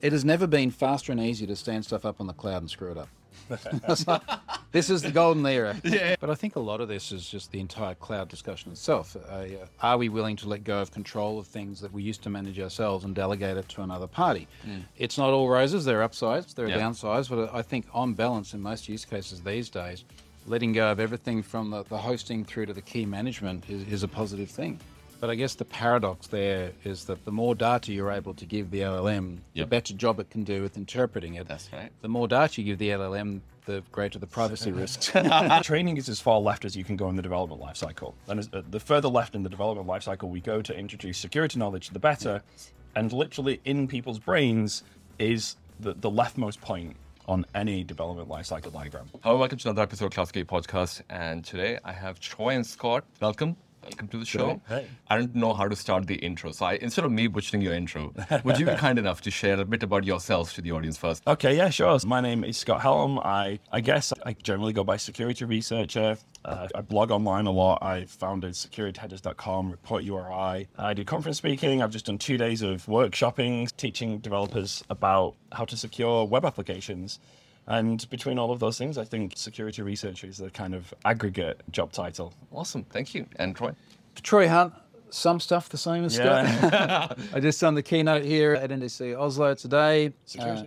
It has never been faster and easier to stand stuff up on the cloud and screw it up. This is the golden era. Yeah. But I think a lot of this is just the entire cloud discussion itself. Are we willing to let go of control of things that we used to manage ourselves and delegate it to another party? It's not all roses. There are upsides, there are downsides, but I think on balance in most use cases these days, letting go of everything from the hosting through to the key management is a positive thing. But I guess the paradox there is that the more data you're able to give the LLM, the better job it can do with interpreting it. That's right. The more data you give the LLM, the greater the privacy risks. Training is as far left as you can go in the development lifecycle. And the further left in the development lifecycle we go to introduce security knowledge, the better. And literally in people's brains is the leftmost point on any development lifecycle diagram. Hello, welcome to another episode of CloudScape Podcast. And today I have Troy and Scott. Welcome to the show. Hey. I don't know how to start the intro. So instead of me butchering your intro, would you be kind enough to share a bit about yourselves to the audience first? Okay, yeah, sure. My name is Scott Helm. I guess I generally go by security researcher. I blog online a lot. I founded securityheaders.com, Report URI. I do conference speaking. I've just done 2 days of workshopping, teaching developers about how to secure web applications. And between all of those things, I think security researcher is the kind of aggregate job title. Awesome. Thank you. And Troy? Troy Hunt, some stuff the same as Scott. I just done the keynote here at NDC Oslo today. Security.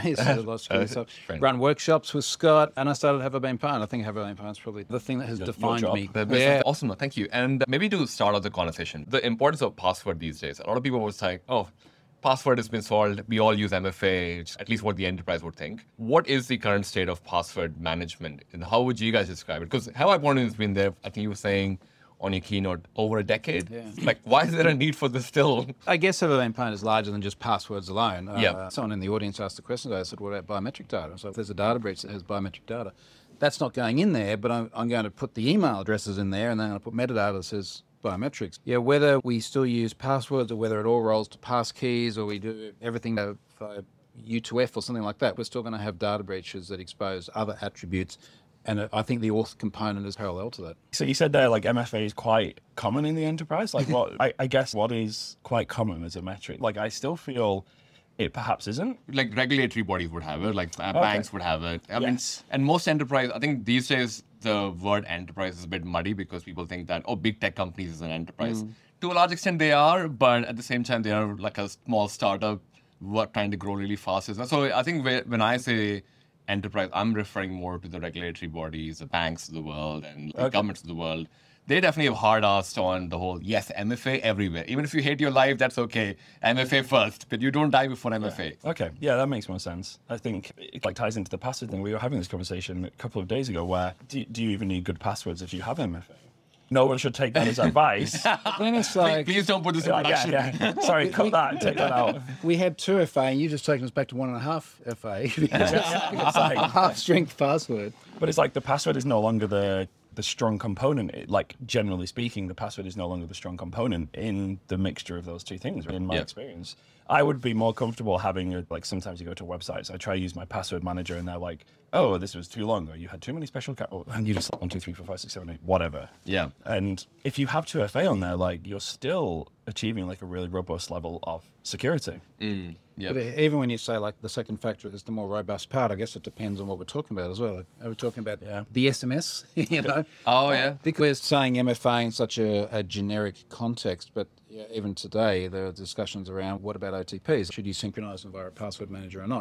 Run workshops with Scott, and I started Have I Been Pwned. I think Have I Been Pwned is probably the thing that has defined me. Awesome. Thank you. And maybe to start off the conversation, the importance of password these days. A lot of people would say, oh, password has been solved. We all use MFA, which is at least what the enterprise would think. What is the current state of password management, and how would you guys describe it? Because Have I Been Pwned has been there, I think you were saying on your keynote, over a decade. Yeah. Like, why is there a need for this still? I guess Have I Been Pwned is larger than just passwords alone. Someone in the audience asked the question today. I said, what about biometric data? So if there's a data breach that has biometric data, that's not going in there, but I'm going to put the email addresses in there, and then I'm going to put metadata that says biometrics. Yeah, whether we still use passwords or whether it all rolls to passkeys or we do everything for U2F or something like that, we're still going to have data breaches that expose other attributes. And I think the auth component is parallel to that. So you said there, like, MFA is quite common in the enterprise. Like, what? I guess what is quite common as a metric? Like, I still feel it perhaps isn't. Like regulatory bodies would have it, like banks would have it. I mean, and most enterprise, I think these days the word enterprise is a bit muddy because people think that, oh, big tech companies is an enterprise. To a large extent they are, but at the same time they are like a small startup trying to grow really fast as well. So I think when I say enterprise, I'm referring more to the regulatory bodies, the banks of the world and the governments of the world. They definitely have hard-assed on the whole, yes, MFA everywhere. Even if you hate your life, that's okay. MFA first, but you don't die before MFA. Okay, yeah, that makes more sense. I think it ties into the password thing. We were having this conversation a couple of days ago where do you even need good passwords if you have MFA? No one should take that as advice. Then it's like, Please don't put this in production. Yeah. Sorry, cut that, take that out. we had 2 FA and you've just taken us back to 1.5 FA. It's like, half-strength password. but it's like the password is no longer the strong component. Like, generally speaking, the password is no longer the strong component in the mixture of those two things, in my experience. I would be more comfortable having, sometimes you go to websites, I try to use my password manager and they're like, oh, this was too long, or you had too many special, and you just 1, 2, 3, 4, 5, 6, 7, 8, whatever. Yeah. And if you have 2FA on there, like, you're still achieving like a really robust level of security. Yeah. But even when you say like the second factor is the more robust part, I guess it depends on what we're talking about as well. Like, are we talking about the SMS? You know? Oh, yeah. Because we're saying MFA in such a generic context, but even today there are discussions around what about OTPs? Should you synchronize them via a password manager or not?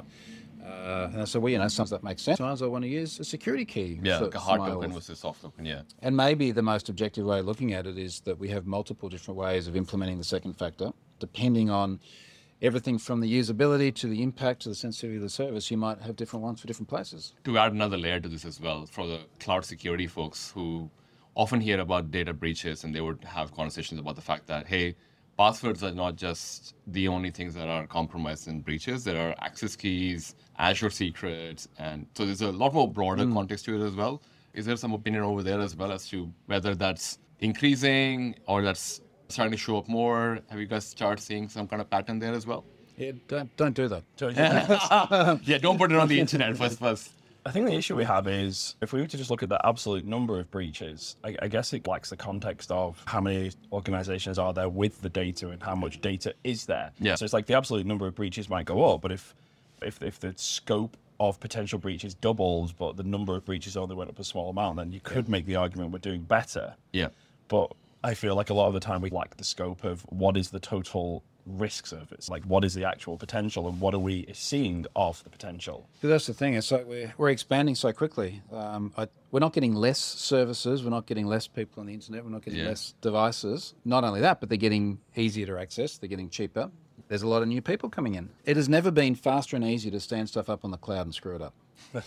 And so sometimes that makes sense. Sometimes I want to use a security key. Yeah, like a hard token versus soft token, yeah. And maybe the most objective way of looking at it is that we have multiple different ways of implementing the second factor, depending on everything from the usability to the impact to the sensitivity of the service. You might have different ones for different places. To add another layer to this as well, for the cloud security folks who often hear about data breaches and they would have conversations about the fact that, hey, passwords are not just the only things that are compromised in breaches. There are access keys, Azure secrets, and so there's a lot more broader context to it as well. Is there some opinion over there as well as to whether that's increasing or that's starting to show up more? Have you guys started seeing some kind of pattern there as well? Yeah, don't do that. Yeah, don't put it on the internet first. I think the issue we have is if we were to just look at the absolute number of breaches, I guess it lacks the context of how many organizations are there with the data and how much data is there. Yeah. So it's like the absolute number of breaches might go up, but if the scope of potential breaches doubles, but the number of breaches only went up a small amount, then you could make the argument we're doing better. Yeah. But I feel like a lot of the time we lack the scope of what is the total risk surface, like what is the actual potential and what are we seeing of the potential. Because that's the thing. It's like we're expanding so quickly. We're not getting less services. We're not getting less people on the internet. We're not getting less devices. Not only that, but they're getting easier to access. They're getting cheaper. There's a lot of new people coming in. It has never been faster and easier to stand stuff up on the cloud and screw it up.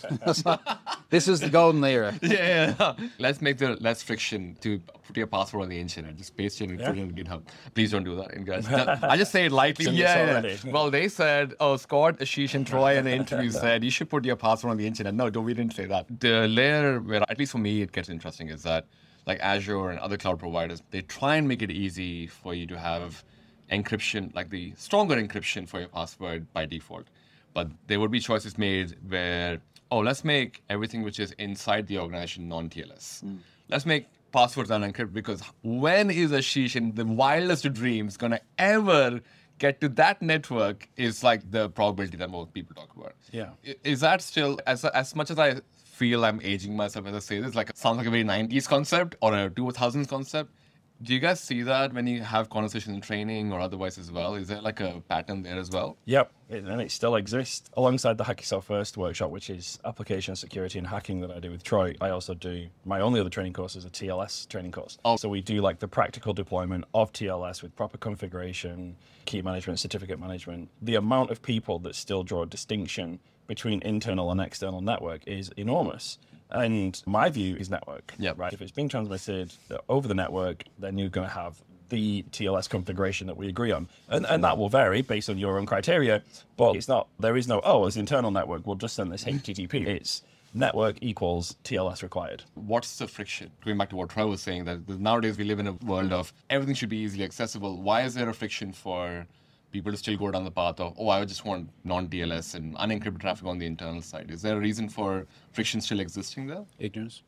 This is the golden era. Yeah. Let's make the less friction to put your password on the internet. Just paste it and put it on GitHub. Please don't do that, guys. I just say it lightly. Well, they said, Scott, Ashish, and Troy in the interview said you should put your password on the internet. No, we didn't say that. The layer where, at least for me, it gets interesting is that, like Azure and other cloud providers, they try and make it easy for you to have encryption, like the stronger encryption for your password by default. But there would be choices made where, let's make everything which is inside the organization non-TLS. Let's make passwords unencrypted, because when is Ashish in the wildest of dreams going to ever get to that network is like the probability that most people talk about. Yeah. Is that still, as much as I feel I'm aging myself as I say this, like it sounds like a very 90s concept or a 2000s concept, do you guys see that when you have conversations in training or otherwise as well? Is there like a pattern there as well? Yep, and it still exists. Alongside the Hack Yourself First workshop, which is application security and hacking that I do with Troy, I also do, my only other training course is a TLS training course. So we do like the practical deployment of TLS with proper configuration, key management, certificate management. The amount of people that still draw a distinction between internal and external network is enormous. And my view is network. Yeah. Right. If it's being transmitted over the network, then you're going to have the TLS configuration that we agree on. And that will vary based on your own criteria. But it's not, there is no, as internal network, we'll just send this HTTP. It's network equals TLS required. What's the friction? Going back to what Troy was saying, that nowadays we live in a world of everything should be easily accessible. Why is there a friction for people to still go down the path of, I just want non-TLS and unencrypted traffic on the internal side? Is there a reason for friction still existing there? Ignorance.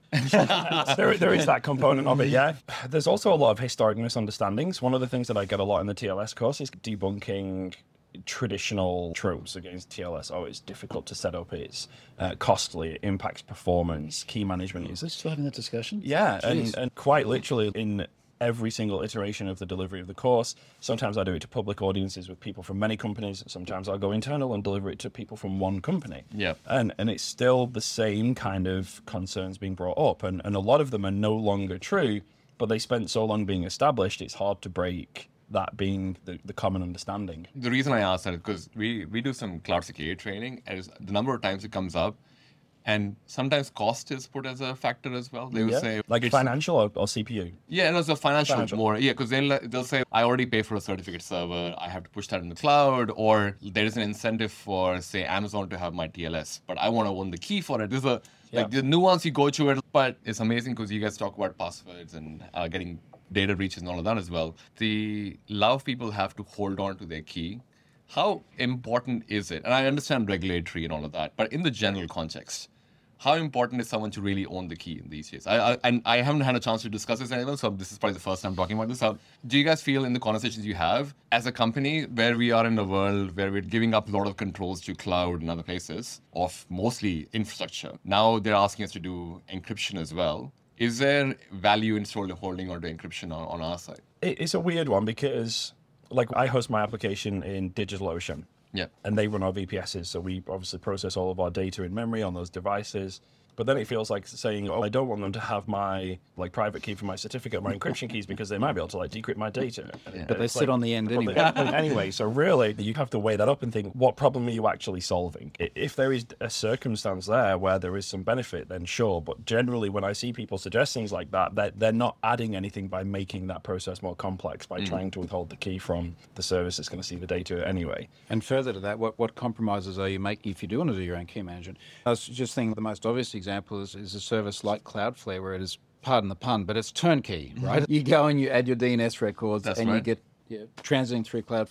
There is that component of it, yeah. There's also a lot of historic misunderstandings. One of the things that I get a lot in the TLS course is debunking traditional tropes against TLS. It's difficult to set up, it's costly, it impacts performance, key management. Is this Still having that discussion? Yeah, and quite literally in every single iteration of the delivery of the course. Sometimes I do it to public audiences with people from many companies. Sometimes I'll go internal and deliver it to people from one company. Yeah. And it's still the same kind of concerns being brought up. And a lot of them are no longer true, but they spent so long being established, it's hard to break that being the common understanding. The reason I ask that is because we do some cloud security training, and the number of times it comes up, and sometimes cost is put as a factor as well. They will say, like financial or CPU. Yeah, and also financial more. Yeah, because they'll say, I already pay for a certificate server. I have to push that in the cloud, or there is an incentive for, say, Amazon to have my TLS, but I want to own the key for it. There's the nuance you go to it, but it's amazing because you guys talk about passwords and getting data breaches and all of that as well. The love people have to hold on to their key. How important is it? And I understand regulatory and all of that, but in the general context, how important is someone to really own the key in these days? I haven't had a chance to discuss this anyway, so this is probably the first time talking about this. Do you guys feel in the conversations you have, as a company, where we are in a world where we're giving up a lot of controls to cloud and other places of mostly infrastructure? Now they're asking us to do encryption as well. Is there value in still holding on to encryption on our side? It's a weird one because, like, I host my application in DigitalOcean. Yeah. And they run our VPSs, so we obviously process all of our data in memory on those devices. But then it feels like saying, I don't want them to have my private key for my certificate, my encryption keys, because they might be able to decrypt my data. Yeah. But they sit on the end anyway. Anyway, so really, you have to weigh that up and think, what problem are you actually solving? If there is a circumstance there where there is some benefit, then sure. But generally, when I see people suggest things like that, they're not adding anything by making that process more complex, by trying to withhold the key from the service that's going to see the data anyway. And further to that, what compromises are you making if you do want to do your own key management? I was just thinking the most obvious example is a service like Cloudflare, where it is, pardon the pun, but it's turnkey, right? You go and you add your DNS records, you get transiting through Cloudflare.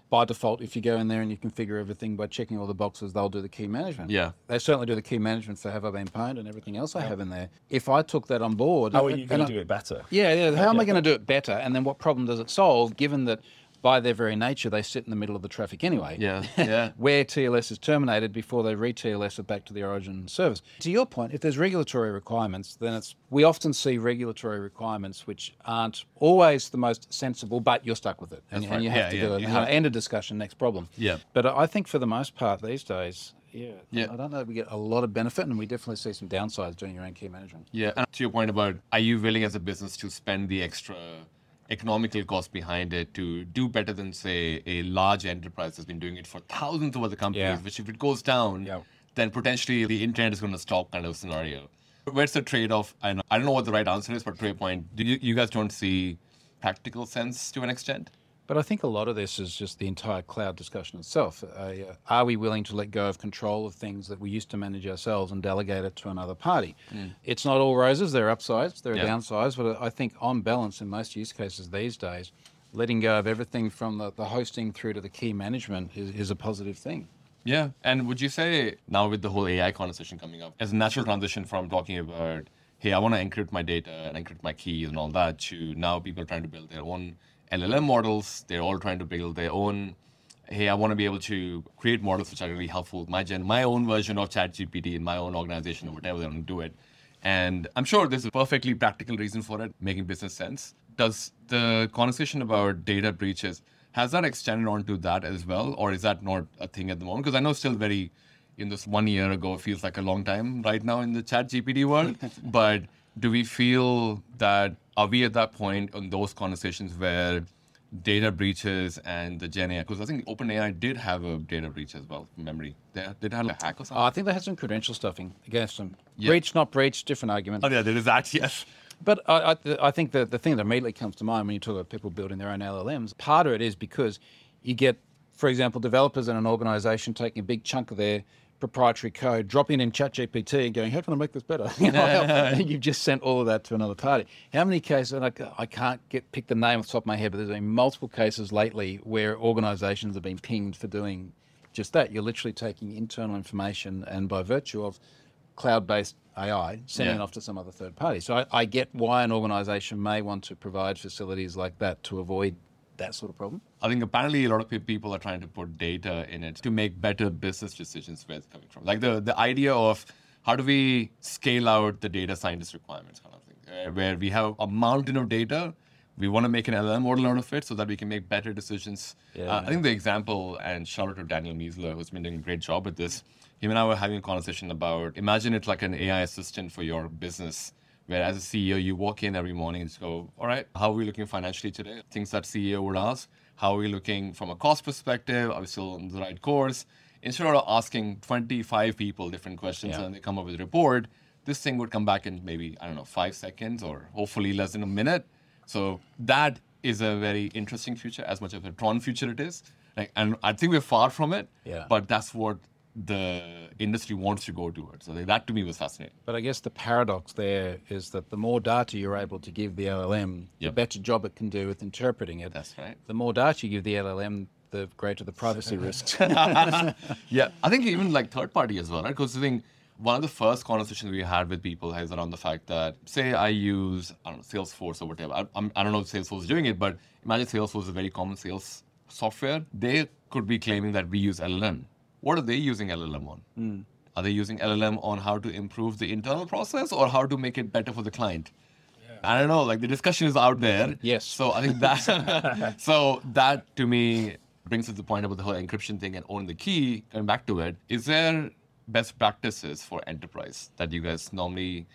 by default, if you go in there and you configure everything by checking all the boxes, they'll do the key management. Yeah. They certainly do the key management for Have I Been Pwned and everything else I have in there. If I took that on board... How are you going to do it better? Yeah. How am I going to do it better? And then what problem does it solve, given that by their very nature, they sit in the middle of the traffic anyway. Yeah. Where TLS is terminated before they re-TLS it back to the origin service. To your point, if there's regulatory requirements, then we often see regulatory requirements which aren't always the most sensible, but you're stuck with it. And you have to do it. End of discussion, next problem. Yeah. But I think for the most part these days, Yeah. I don't know, we get a lot of benefit, and we definitely see some downsides doing your own key management. Yeah. And to your point about, are you willing as a business to spend the extra economical cost behind it to do better than, say, a large enterprise that's been doing it for thousands of other companies, which if it goes down, then potentially the internet is going to stop kind of scenario. Where's the trade-off? And I don't know what the right answer is, but to your point, do you guys don't see practical sense to an extent? But I think a lot of this is just the entire cloud discussion itself. Are we willing to let go of control of things that we used to manage ourselves and delegate it to another party? It's not all roses. There are upsides, there are downsides, but I think on balance in most use cases these days, letting go of everything from the hosting through to the key management is a positive thing. Yeah. And would you say now with the whole AI conversation coming up, as a natural transition from talking about, hey, I want to encrypt my data and encrypt my keys and all that, to now people trying to build their own LLM models, they're all trying to build their own, hey, I want to be able to create models which are really helpful with my own version of ChatGPT in my own organization or whatever they want to do it. And I'm sure there's a perfectly practical reason for it, making business sense. Does the conversation about data breaches, has that extended onto that as well? Or is that not a thing at the moment? Because I know it's still very, in this 1 year ago, it feels like a long time right now in the ChatGPT world. But do we feel that, are we at that point on those conversations where data breaches and the Gen AI, because I think OpenAI did have a data breach as well, from memory. They did have a hack or something? I think they had some credential stuffing against them. Breach, not breach, different argument. Oh yeah, there is that, yes. But I think the thing that immediately comes to mind when you talk about people building their own LLMs, part of it is because you get, for example, developers in an organization taking a big chunk of their proprietary code, dropping in ChatGPT and going, how can I make this better? You've just sent all of that to another party. How many cases, and I can't pick the name off the top of my head, but there's been multiple cases lately where organizations have been pinged for doing just that. You're literally taking internal information and by virtue of cloud-based AI, sending it off to some other third party. So I get why an organization may want to provide facilities like that to avoid that sort of problem. I think apparently a lot of people are trying to put data in it to make better business decisions where it's coming from. Like the idea of how do we scale out the data scientist requirements kind of thing, where we have a mountain of data, we want to make an LLM model out of it so that we can make better decisions. I think the example, and shout out to Daniel Miesler, who's been doing a great job with this, him and I were having a conversation about, imagine it's like an AI assistant for your business, where as a CEO, you walk in every morning and just go, all right, how are we looking financially today? Things that CEO would ask. How are we looking from a cost perspective? Are we still on the right course? Instead of asking 25 people different questions and they come up with a report, this thing would come back in maybe, 5 seconds or hopefully less than a minute. So that is a very interesting future, as much of a Tron future it is. And I think we're far from it, but that's what the industry wants to go towards. So that to me was fascinating. But I guess the paradox there is that the more data you're able to give the LLM, the better job it can do with interpreting it. That's right. The more data you give the LLM, the greater the privacy risks. I think even like third party as well, right? Because I think one of the first conversations we had with people is around the fact that, say I use, Salesforce or whatever. I don't know if Salesforce is doing it, but imagine Salesforce is a very common sales software. They could be claiming that we use LLM. What are they using LLM on? Are they using LLM on how to improve the internal process or how to make it better for the client? I don't know, like the discussion is out there. Yes. So I think that, so that to me brings us to the point about the whole encryption thing and own the key, coming back to it. Is there best practices for enterprise that you guys normally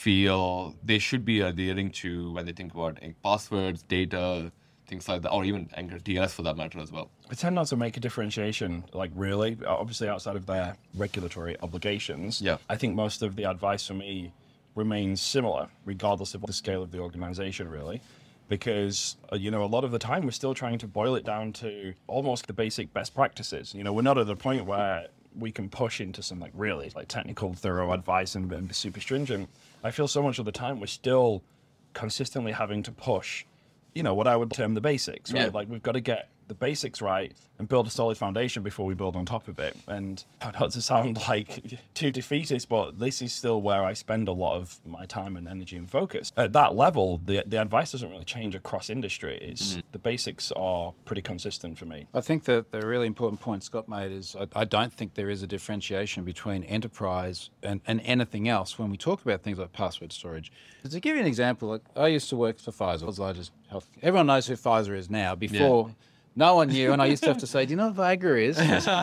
feel they should be adhering to when they think about passwords, data, things like that, or even TLS for that matter as well? I tend not to make a differentiation, like really, obviously outside of their regulatory obligations. I think most of the advice for me remains similar, regardless of the scale of the organization, really. Because, a lot of the time we're still trying to boil it down to almost the basic best practices. We're not at the point where we can push into some really technical, thorough advice and be super stringent. I feel so much of the time we're still consistently having to push what I would term the basics, right? Like we've got to get the basics right and build a solid foundation before we build on top of it. And not to sound like too defeatist, but this is still where I spend a lot of my time and energy and focus. At that level, the advice doesn't really change across industry. It's the basics are pretty consistent for me. I think that the really important point Scott made is I don't think there is a differentiation between enterprise and anything else when we talk about things like password storage. To give you an example, like I used to work for Pfizer, the largest health. Everyone knows who Pfizer is now. Before, no one knew, and I used to have to say, "Do you know what Viagra is?"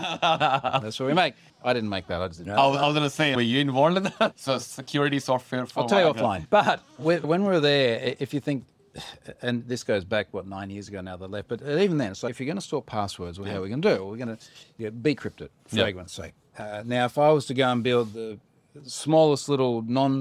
That's what we make. I didn't make that. I just didn't. I was going to say, were you involved in that? So security software for I'll tell you Viagra. offline. But when we were there, if you think, and this goes back, 9 years ago now they left, but even then, it's like if you're going to store passwords, well, how are we going to do it? Well, we're going to decrypt it, for argument's sake. Now, if I was to go and build the smallest little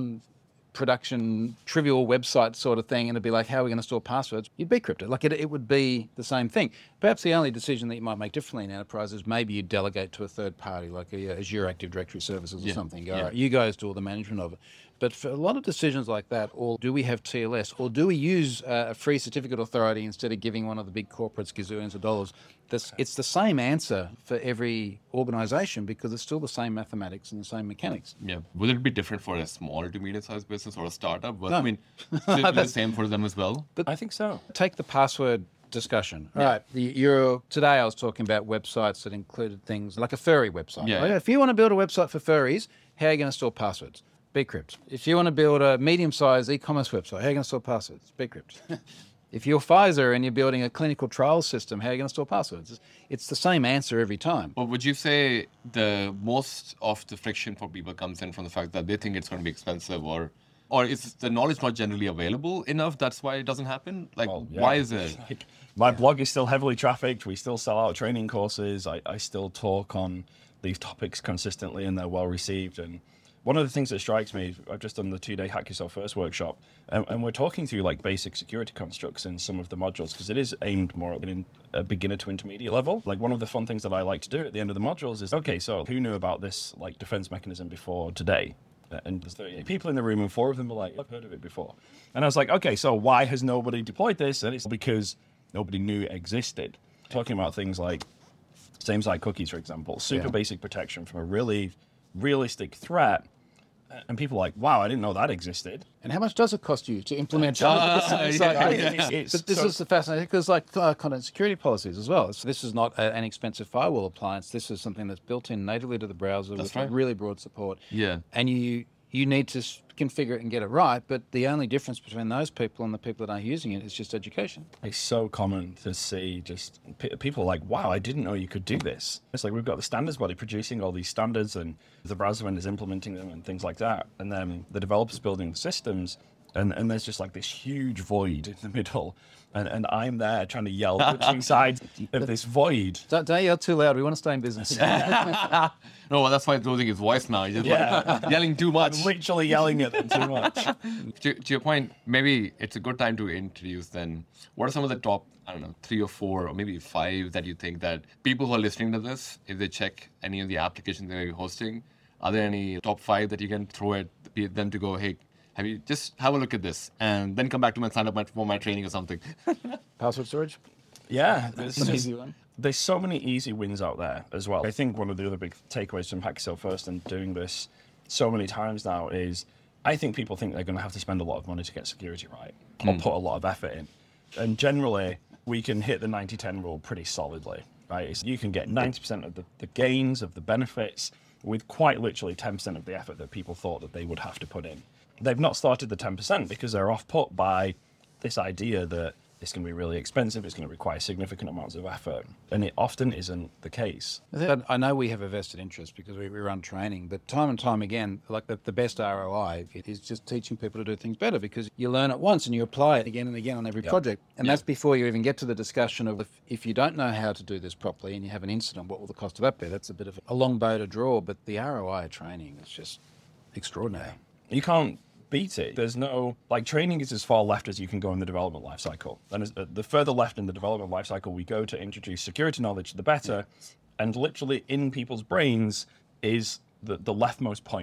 non-production trivial website sort of thing, and it'd be like, how are we going to store passwords? You'd decrypt it. Like it would be the same thing. Perhaps the only decision that you might make differently in enterprise is maybe you delegate to a third party, like Azure Active Directory Services or something. All right, you guys do all the management of it. But for a lot of decisions like that, or do we have TLS, or do we use a free certificate authority instead of giving one of the big corporates gazillions of dollars? It's the same answer for every organization because it's still the same mathematics and the same mechanics. Yeah. Would it be different for a small to medium-sized business or a startup? But, No. I mean, should it be the same for them as well? But I think so. take the password discussion. All right. Today I was talking about websites that included things like a furry website. Yeah. Right? If you want to build a website for furries, how are you going to store passwords? Bcrypt. If you want to build a medium-sized e-commerce website, how are you going to store passwords? Bcrypt. If you're Pfizer and you're building a clinical trial system, how are you going to store passwords? It's the same answer every time. But would you say the most of the friction for people comes in from the fact that they think it's going to be expensive, or is the knowledge not generally available enough? That's why it doesn't happen? Like, Well, yeah. why is it? My blog is still heavily trafficked. We still sell out training courses. I still talk on these topics consistently, and they're well received. And one of the things that strikes me, I've just done the 2-day Hack Yourself First workshop, and we're talking through like basic security constructs in some of the modules because it is aimed more at a beginner to intermediate level. Like one of the fun things that I like to do at the end of the modules is, okay, so who knew about this like defense mechanism before today? And there's 38 people in the room, and 4 of them were like, I've heard of it before. And I was like, okay, so why has nobody deployed this? And it's because nobody knew it existed. Talking about things like same-side cookies, for example, super basic protection from a really realistic threat. And people are like, wow, I didn't know that existed. And how much does it cost you to implement It's But this is the fascinating, because like content security policies as well. So this is not an expensive firewall appliance. This is something that's built in natively to the browser with really broad support. Yeah. And you need to configure it and get it right. But the only difference between those people and the people that aren't using it is just education. It's so common to see just people like, wow, I didn't know you could do this. It's like we've got the standards body producing all these standards and the browser vendors implementing them and things like that. And then the developers building the systems. And there's just like this huge void in the middle. And I'm there trying to yell between sides of this void. Don't yell too loud. We want to stay in business. No, well, that's why he's losing his voice now. He's just like, yelling too much. I'm literally yelling at them too much. To your point, maybe it's a good time to introduce then, what are some of the top, 3 or 4 or maybe 5 that you think that people who are listening to this, if they check any of the applications they're hosting, are there any top 5 that you can throw at them to go, hey, just have a look at this and then come back to me and sign up for my training or something? Password storage? Yeah. That's an easy one. There's so many easy wins out there as well. I think one of the other big takeaways from Hack Yourself First and doing this so many times now is I think people think they're going to have to spend a lot of money to get security right or put a lot of effort in. And generally, we can hit the 90-10 rule pretty solidly, right? So you can get 90% of the gains, of the benefits, with quite literally 10% of the effort that people thought that they would have to put in. They've not started the 10% because they're off-put by this idea that it's going to be really expensive, it's going to require significant amounts of effort, and it often isn't the case. I know we have a vested interest because we run training, but time and time again, like the best ROI is just teaching people to do things better because you learn it once and you apply it again and again on every project. And that's before you even get to the discussion of if you don't know how to do this properly and you have an incident, what will the cost of that be? That's a bit of a long bow to draw, but the ROI of training is just extraordinary. You can't beat it. There's no, like, training is as far left as you can go in the development lifecycle. And the further left in the development lifecycle we go to introduce security knowledge, the better. And literally in people's brains is the leftmost point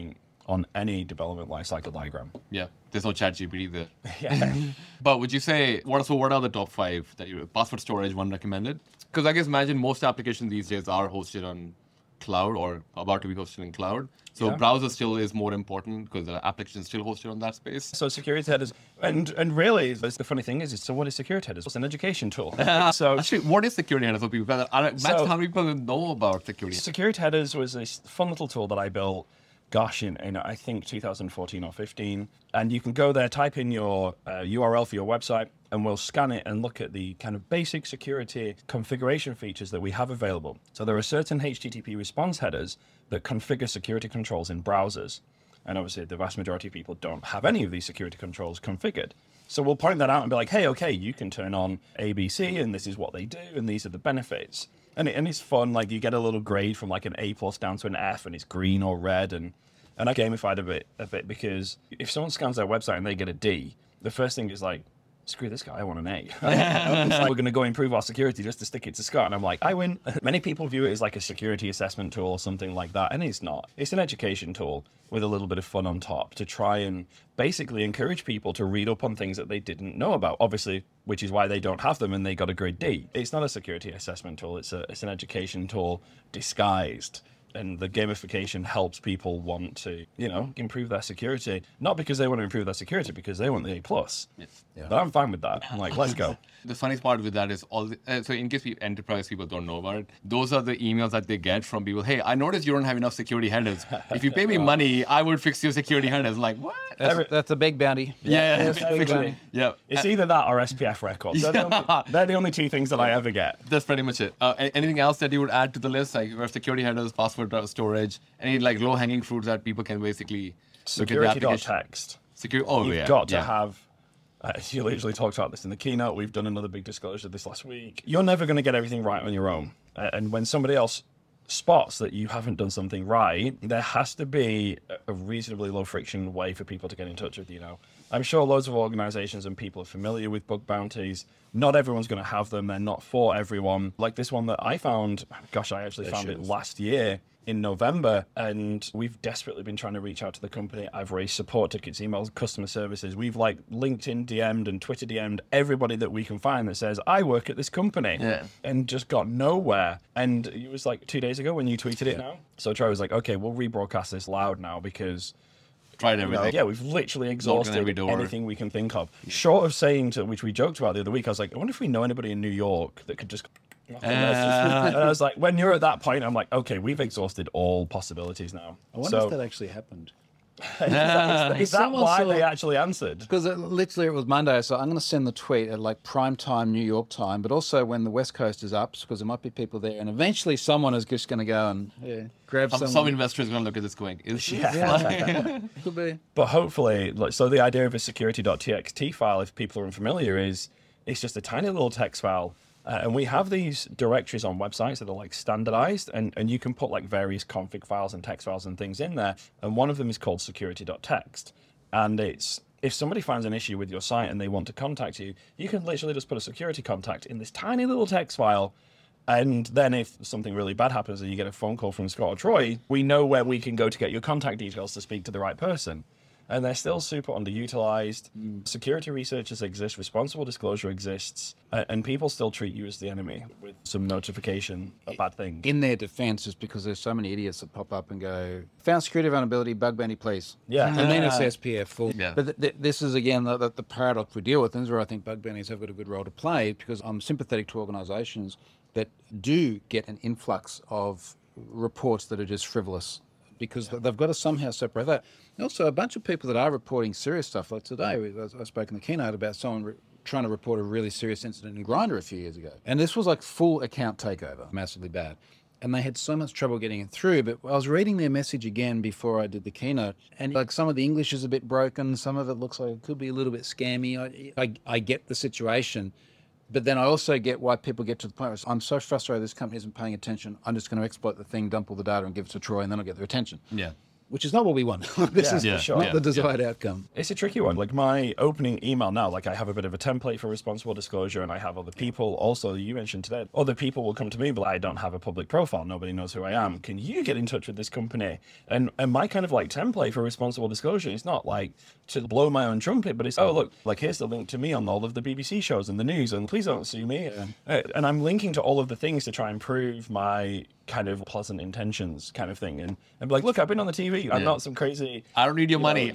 on any development lifecycle diagram. Yeah, there's no chat GPT there. Yeah. But would you say, what are the top 5 that you, password storage, one recommended? Because I guess imagine most applications these days are hosted on cloud or about to be hosted in cloud. So browser still is more important because the application is still hosted on that space. So security headers, and really, the funny thing is, so what is security headers? It's an education tool. So Actually, what is security headers for people? Imagine So- how many people know about security. security headers was a fun little tool that I built, gosh, in I think 2014 or 15. And you can go there, type in your URL for your website, and we'll scan it and look at the kind of basic security configuration features that we have available. So there are certain HTTP response headers that configure security controls in browsers. And obviously, the vast majority of people don't have any of these security controls configured. So we'll point that out and be like, hey, okay, you can turn on ABC, and this is what they do, and these are the benefits. And it's fun. Like, you get a little grade from like an A+ down to an F, and it's green or red. And I gamified a bit because if someone scans their website and they get a D, the first thing is like, screw this guy, I want an A. It's like, we're going to go improve our security just to stick it to Scott. And I'm like, I win. Many people view it as like a security assessment tool or something like that. And it's not. It's an education tool with a little bit of fun on top to try and basically encourage people to read up on things that they didn't know about, obviously, which is why they don't have them and they got a grade D. It's not a security assessment tool. It's an education tool disguised. And the gamification helps people want to, improve their security. Not because they want to improve their security, because they want the A+. Yes. Yeah. But I'm fine with that. I'm like, let's go. The funniest part with that is so in case enterprise people don't know about it, those are the emails that they get from people. Hey, I noticed you don't have enough security headers. If you pay me money, I would fix your security headers. Like, what? That's a big bounty. Yeah. Everybody. Yeah. It's either that or SPF records. They're the only two things that I ever get. That's pretty much it. Anything else that you would add to the list? Like your security headers, password storage, any like low-hanging fruits that people can basically look at the application? Security.txt. You've Got to have. You literally talked about this in the keynote. We've done another big disclosure this last week. You're never going to get everything right on your own. And when somebody else spots that you haven't done something right, there has to be a reasonably low friction way for people to get in touch with you. I'm sure loads of organizations and people are familiar with bug bounties. Not everyone's going to have them. They're not for everyone. Like this one that I found, I actually found it last year in November, and we've desperately been trying to reach out to the company. I've raised support tickets, emails, customer services. We've like LinkedIn DM'd and Twitter DM'd everybody that we can find that says, I work at this company, and just got nowhere. And it was like 2 days ago when you tweeted it now. So Troy was like, okay, we'll rebroadcast this loud now because tried everything. We've literally exhausted anything we can think of. Short of saying, which we joked about the other week, I was like, I wonder if we know anybody in New York that could just... And I was like, when you're at that point, I'm like, okay, we've exhausted all possibilities now. I wonder if that actually happened. Is that why they actually answered? Because literally it was Monday, so I'm going to send the tweet at like prime time New York time, but also when the West Coast is up, because there might be people there, and eventually someone is just going to go and grab some investor is going to look at this going, is she? Could be. But hopefully, so the idea of a security.txt file, if people are unfamiliar, is it's just a tiny little text file. And we have these directories on websites that are like standardized, and you can put like various config files and text files and things in there. And one of them is called security.txt. And it's, if somebody finds an issue with your site and they want to contact you, you can literally just put a security contact in this tiny little text file. And then if something really bad happens and you get a phone call from Scott or Troy, we know where we can go to get your contact details to speak to the right person. And they're still super underutilized. Security researchers exist, responsible disclosure exists, and people still treat you as the enemy with some notification of bad things. In their defense, is because there's so many idiots that pop up and go, found security vulnerability, bug bounty, please. Yeah. And then it's SPF full. Yeah. But this is, again, the paradox we deal with, and this is where I think bug bounties have got a good role to play, because I'm sympathetic to organizations that do get an influx of reports that are just frivolous, because they've got to somehow separate that. And also, a bunch of people that are reporting serious stuff, like today, I spoke in the keynote about someone trying to report a really serious incident in Grindr a few years ago. And this was like full account takeover, massively bad. And they had so much trouble getting it through. But I was reading their message again before I did the keynote, and like some of the English is a bit broken. Some of it looks like it could be a little bit scammy. I get the situation. But then I also get why people get to the point where I'm so frustrated this company isn't paying attention. I'm just going to exploit the thing, dump all the data and give it to Troy, and then I'll get their attention. Yeah. which is not what we want. This is for sure. not the desired outcome. It's a tricky one. Like my opening email now, like I have a bit of a template for responsible disclosure, and I have other people. Also, you mentioned today, other people will come to me, but I don't have a public profile. Nobody knows who I am. Can you get in touch with this company? And my kind of like template for responsible disclosure is not like to blow my own trumpet, but it's, oh, look, like here's the link to me on all of the BBC shows and the news, and please don't sue me. And I'm linking to all of the things to try and prove my kind of pleasant intentions kind of thing. And be like, look, I've been on the TV. I'm not some crazy... I don't need your money.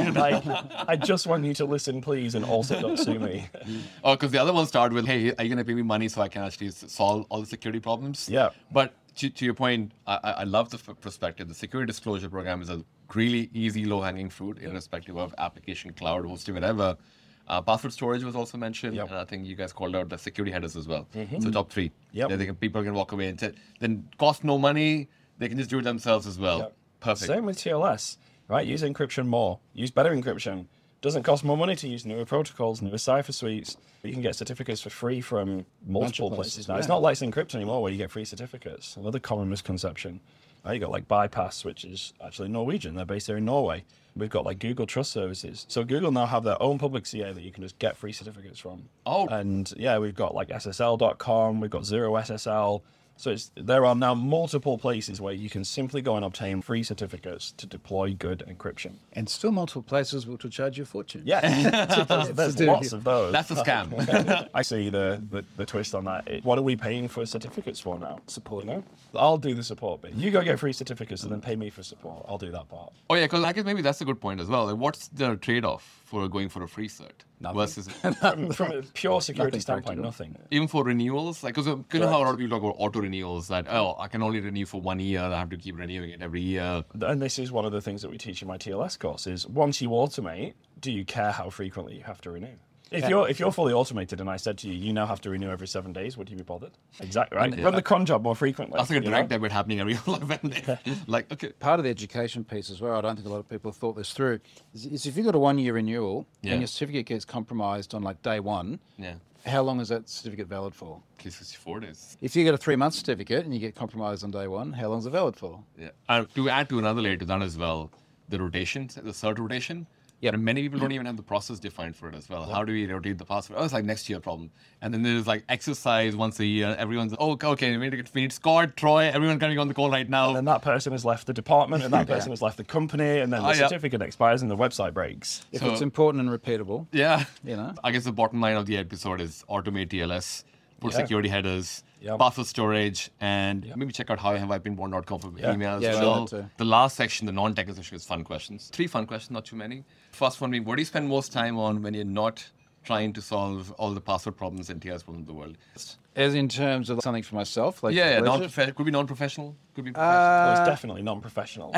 I just want you to listen, please, and also don't sue me. Oh, because the other one started with, hey, are you going to pay me money so I can actually solve all the security problems? Yeah. But to your point, I love the perspective. The security disclosure program is a really easy, low-hanging fruit, irrespective of application, cloud, hosting, whatever. Password storage was also mentioned, and I think you guys called out the security headers as well. So top 3. People can walk away and say, then cost no money, they can just do it themselves as well. Perfect. Same with TLS, right? Use encryption more. Use better encryption. Doesn't cost more money to use newer protocols, newer cipher suites. You can get certificates for free from multiple places now. It's not like Encrypt anymore where you get free certificates. Another common misconception. You got like Bypass, which is actually Norwegian. They're based there in Norway. We've got like Google Trust Services. So Google now have their own public CA that you can just get free certificates from. Oh. And yeah, we've got like SSL.com. We've got Zero SSL. So there are now multiple places where you can simply go and obtain free certificates to deploy good encryption. And still multiple places which will charge you a fortune. Yeah, there's lots of those. That's a scam. I see the twist on that. What are we paying for certificates for now? Support. You know? I'll do the support bit. You go get free certificates and then pay me for support. I'll do that part. Oh, yeah, because I guess maybe that's a good point as well. Like, what's the trade-off for going for a free cert? Nothing. Versus From a pure security standpoint, nothing. even for renewals? Like, because you know how a lot of people talk about auto renewals, that, oh, I can only renew for 1 year, I have to keep renewing it every year. And this is one of the things that we teach in my TLS course is once you automate, do you care how frequently you have to renew? If you're fully automated and I said to you, you now have to renew every 7 days, would you be bothered? Exactly, right? Run the cron job more frequently. That's like a direct debit happening every 11 days. Like, okay. Part of the education piece as well, I don't think a lot of people have thought this through, is if you've got a 1 year renewal and your certificate gets compromised on like day one, how long is that certificate valid for? 64 days. If you get a 3 month certificate and you get compromised on day one, how long is it valid for? Yeah. To add to another layer to that as well, the rotation, the cert rotation. Yeah, many people don't even have the process defined for it as well. How do we rotate the password? Oh, it's like next year problem. And then there's like exercise once a year. Everyone's, oh, okay, we need Scott, Troy, everyone can be on the call right now. And then that person has left the department and that person has left the company and then the certificate expires and the website breaks. If it's important and repeatable. Yeah. You know. I guess the bottom line of the episode is automate TLS, put security headers, password storage, and maybe check out howhaveibeenborn.com for emails as well. The last section, the non-technical section, is fun questions. 3 fun questions, not too many. First one being, what do you spend most time on when you're not trying to solve all the password problems and TLS problems in the world? As in terms of something for myself? Like could be non-professional, could be professional. It's definitely non-professional.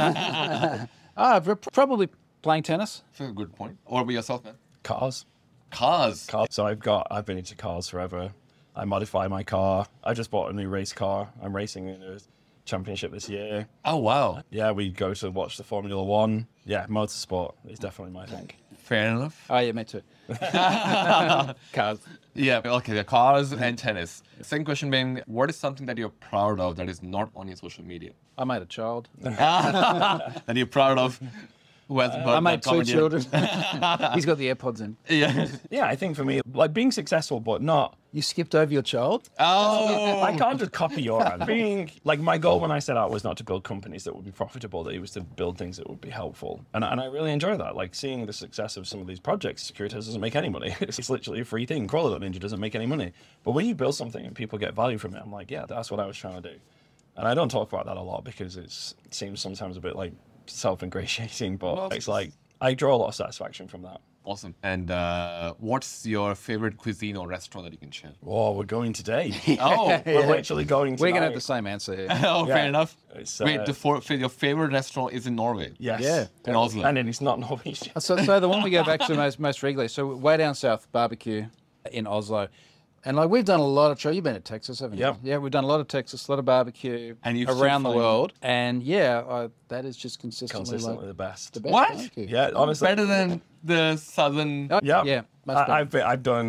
Probably playing tennis. That's a good point. Or be yourself, man. Cars. So I've been into cars forever. I modify my car. I just bought a new race car. I'm racing in a championship this year. Oh, wow. Yeah, we go to watch the Formula One. Yeah, motorsport is definitely my thing. Fair enough. Oh, yeah, me too. Cars. Yeah, okay, the cars and tennis. Second question being, what is something that you're proud of that is not on your social media? I made a child. That you're proud of? I made 2 children. He's got the AirPods in. Yeah, I think for me, like being successful, but not... You skipped over your child? Oh! I can't just copy your answer. Being, like, my goal when I set out was not to build companies that would be profitable, it was to build things that would be helpful. And I really enjoy that. Like, seeing the success of some of these projects, Securitas doesn't make any money. It's literally a free thing. Crawler.ninja doesn't make any money. But when you build something and people get value from it, I'm like, yeah, that's what I was trying to do. And I don't talk about that a lot because it seems sometimes a bit like self-ingratiating, but it's like I draw a lot of satisfaction from that. Awesome. And what's your favorite cuisine or restaurant that you can share? Oh, we're going today. Oh, we're literally going tonight. We're going to have the same answer here. Oh, fair enough. Wait, your favorite restaurant is in Norway? Yes. Yeah. In Oslo. And it's not Norwegian. So the one we go back to most regularly, so way down south, barbecue in Oslo. And like we've done a lot of you've been to Texas, haven't you? Yep. Yeah, we've done a lot of Texas, a lot of barbecue and around the world. And that is just consistently the best. The best what? barbecue. Yeah, honestly. Better than the southern. Yeah. Much better. I've done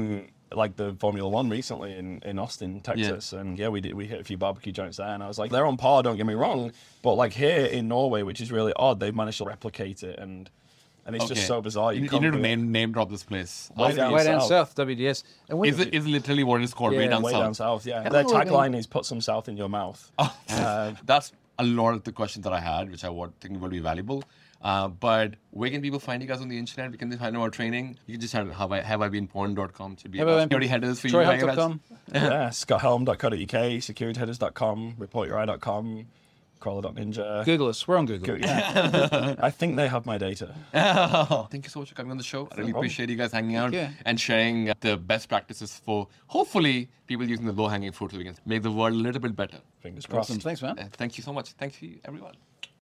like the Formula One recently in Austin, Texas, and we hit a few barbecue joints there, and I was like, they're on par, don't get me wrong, but like here in Norway, which is really odd, they've managed to replicate it, and it's just so bizarre. You need to name drop this place. Way down south, WDS. And is it literally what it's called? Way down way south. Down south, yeah. Their tagline is "Put some south in your mouth." That's a lot of the questions that I had, which I think will be valuable. But where can people find you guys on the internet? We can find out training. You can just haveibeenporn.com. Should be security headers for you. TroyHunt.com. Yeah, scotthelm.co.uk, securityheaders.com, reportyoureye.com, crawler.ninja. Google us. We're on Google. I think they have my data. Thank you so much for coming on the show. I really appreciate you guys hanging out and sharing the best practices for, hopefully, people using the low-hanging fruit so we can make the world a little bit better. Fingers crossed. Awesome. Thanks, man. Thank you so much. Thank you, everyone.